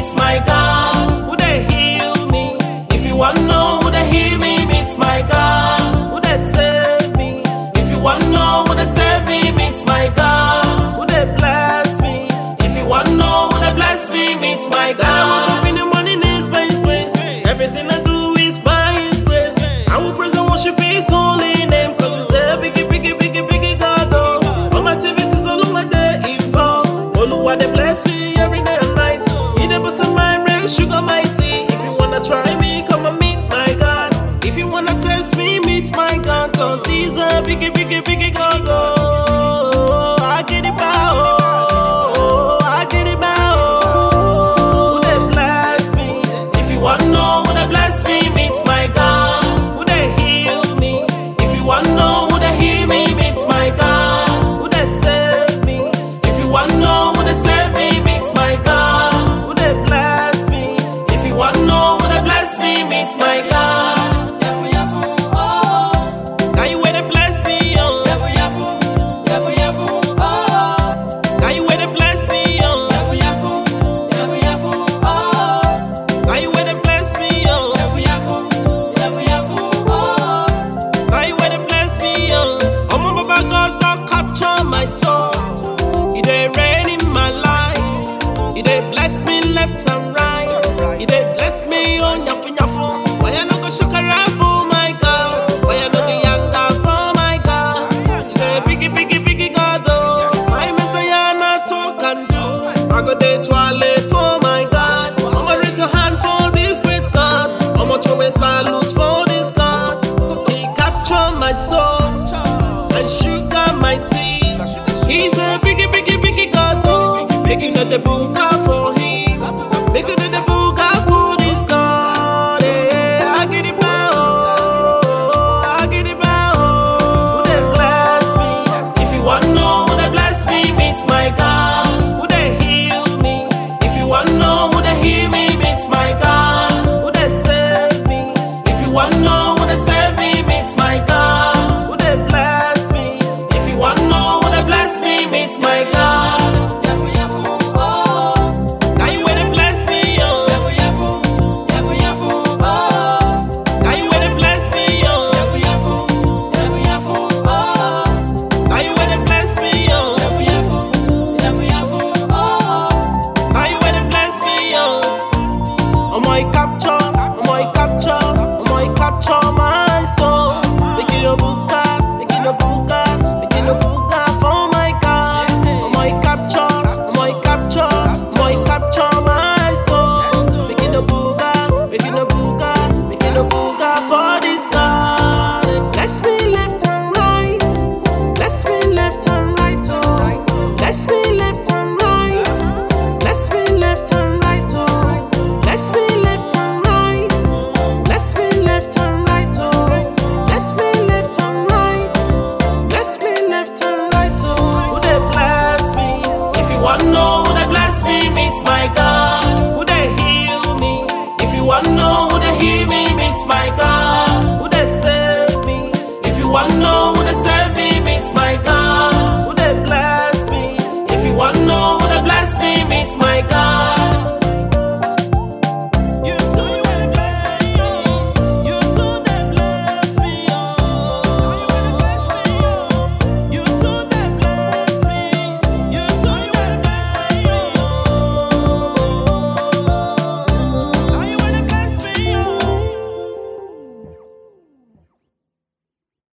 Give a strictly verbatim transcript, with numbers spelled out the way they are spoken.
meet my God. Who they heal me? If you want know who they heal me, meet my God. Who they save me? If you want know who they save me, meet my God. Who they bless me? If you want know who they bless me, meet my God. I woke up in the morning is by His grace. Everything I do is by His grace. I will praise and worship His holy name, cause He's a biggie, biggie, biggie, biggie God. Oh, all my activities all over they involve. Oluwa they bless me every day and night. He dey butter my brain, sugar my tea. If you wanna try me, come and meet my God. If you wanna test me, meet my God, cause He's a biggie, biggie, biggie God. Oh, I get it bow. Oh, I get it bow. Who they bless me? If you wanna know who they bless me, meet my God. Who they heal me? If you wanna know who they heal me, meet my God. Who they save me? If you wanna know who they save me, meet my God. Who they bless me? If you wanna know who they bless me, meet my God. Now you where they bless me, oh. Now you where they bless me, oh. Now you where they bless me, oh. Now you where they bless me, oh. Oh my Baba God, God capture my soul. He dey reign in my life. He dey bless me left and right. He dey bless me on yafu yafu. Why I no go shakara for my God? Why I no go yanga for my God? He's a biggie, biggie, biggie God, oh. My Messiah not talk and do. I go dey twirl for my God. I'ma raise a hand for this great God. I'ma throw a salute for this God. He capture my soul and sugar my tea. He's a biggie, biggie, biggie God, oh. Making the buka for him. Making the buka for this God. Yeah, I get it bow. I get it bow. Who they bless me? If you want know who they bless me, meet my God. Who they heal me? If you want know who they heal me, meet my God. Who they save me? If you want know who they save me, meet my God. Who they bless me? If you want know who they bless me, meet my God. Now you where they bless me, oh. Now you where they bless me, oh. Now you where they bless me, oh. Now you where they bless me, oh. Oh my capture, oh my capture, oh my capture my soul. Making a buka, making a buka, making a buka for my God. Oh my capture, oh my capture, oh my capture my soul. Making a buka, making a buka, making a buka for this God. Bless me left and right, bless me left and right, oh. Bless me left and right, bless me left and right, oh. Bless me left and right, bless me left and right, oh. Bless me left and right, bless me left and right, oh. Who they bless me? If you want know who they bless me, meet my God. Who they heal me? If you want know who they heal me, meet my God. Who they save me? If you want know who they save me, meet my God. Who they bless me? If you want know who they bless me, meet my God.